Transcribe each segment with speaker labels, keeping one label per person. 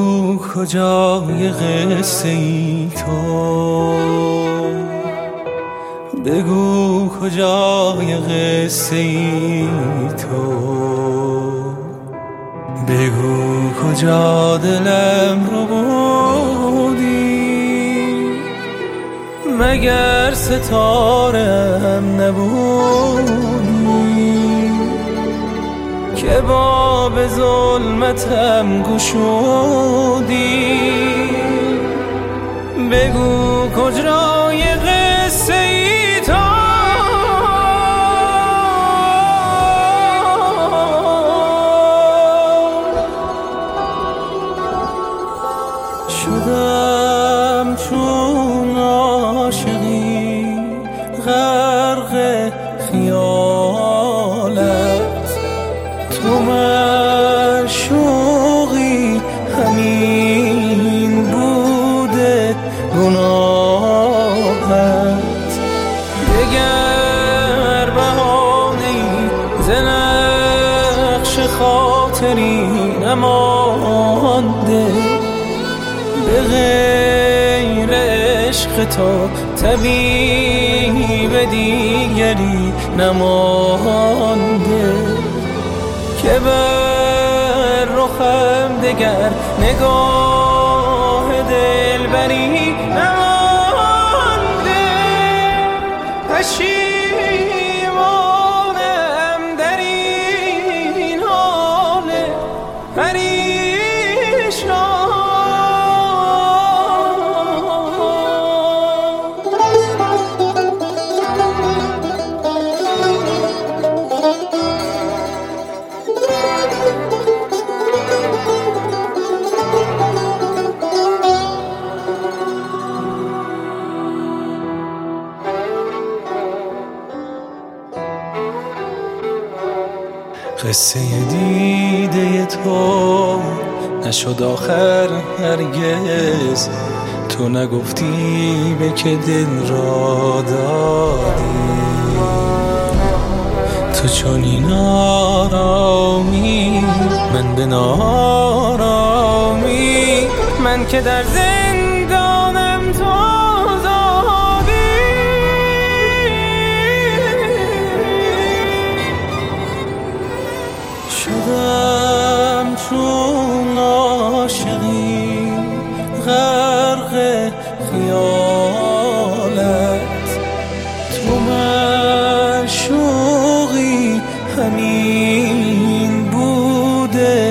Speaker 1: بگو کجای قصه ای تو، بگو کجای قصه ای تو، بگو کجا دلم رو بودی، مگر ستارم نبودی که باب ظلمتم گشودی. بگو کجای قصه ای تو، شدم چون عاشقی غرق خیالت، تو معشوقی همین بوده گناهت. دگر بهانه‌ای ز نقش خاطری نمانده، به غیر عشق تو طبیب دیگری نمانده، که بر رخم دگر نگاه دلبری نمانده. پشیمانم در این حال پریشان، قصه دیده تو نشد آخر هرگز، تو نگفتی به که دل را دادی. تو چنین آرامی من به نارامی، من که در زندانم تو شدم چون عاشقی غرق خیالت، تو معشوقی همین بوده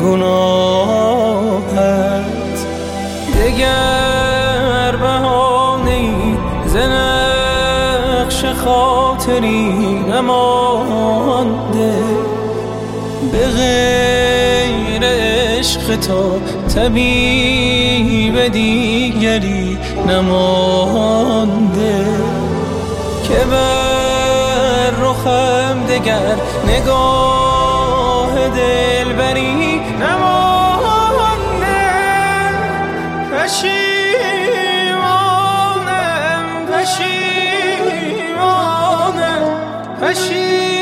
Speaker 1: گناهت. دگر بهانه‌ای ز نقش خاطری نمانده، به غیر عشق تو طبیب دیگری نمانده، که بر رخم دگر نگاه دلبری نمانده. پشیمانم پشیمانم پشیمانم،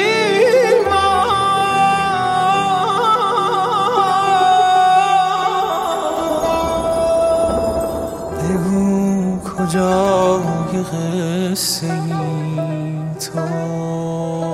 Speaker 1: کجای قصه ای تو.